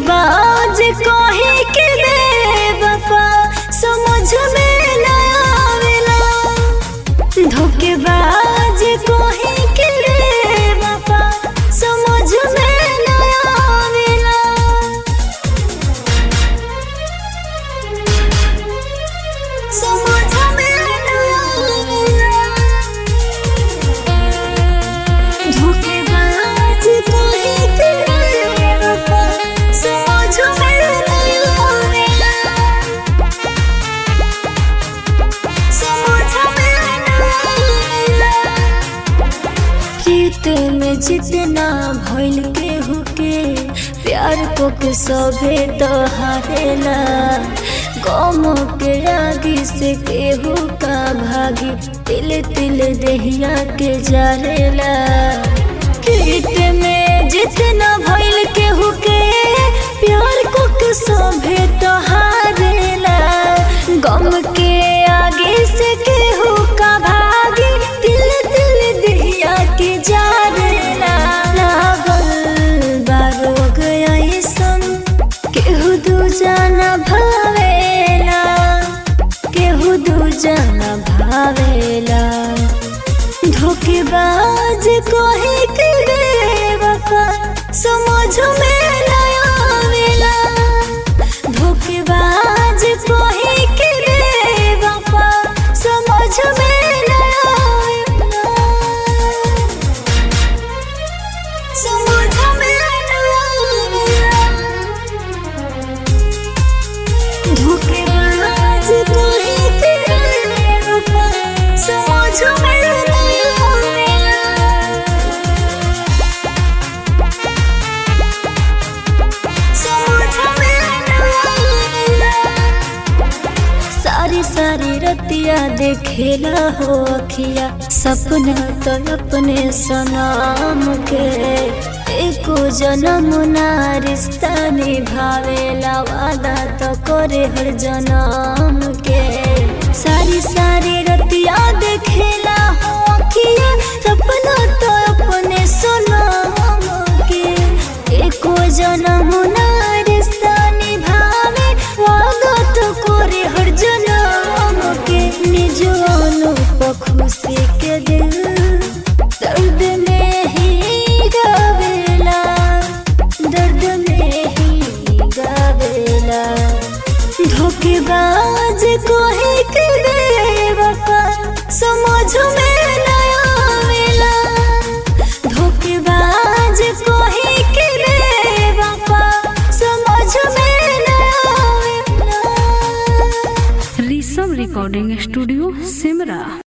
धोखेबाज कहीं के बेवफा समझ में न आवेला। धोखेबाज कहीं के बेवफा समझ में न आवेला। समझ में न आवेला। धोखेबाज कहीं के बेवफा समझ में न आवेला। समझ में न आवेला। प्रीत में जितना भइल केहू के प्यार को के सभे तो हारेला। गम के आगे से केहू का भागी तिल तिल दहिया के जारेला। प्रीत में जितना भइल केहू के प्यार को के सभे तो हारेला। गम के आगे से केहू का भागी तिल तिल दहिया के जारेला। लागल बारो गया सन केहू दूजा न भावेला। केहू दूजा न भावेला। धोखेबाज कहीं के बेवफा समझ में न आवेला। धोखेबाज कहीं के बेवफा समझ में न आवेला। समझ में न आवेला। धोखेबाज कहीं के बेवफा समझ में न आवेला। समझ में न आवेला। सारी सारी रतिया देखेला हो अखिया सपना तो अपने सनम के। एको जन्म ना रिश्ता निभावेला वादा तो करे हर जन्म के। सारी सारी रतिया देखेला हो अखिया सपना तो अपने सनम के। एको जन्म ना रिश्ता निभावे वादा तो करे हर जन्म के। निज अनुप खुशी के दिल दर्द में ही गावेला। दर्द में ही गावेला। धोखेबाज कहीं के बेवफा समझ में न आवेला। धोखेबाज कहीं के बेवफा समझ में न आवेला। Rishabh recording studio Simra.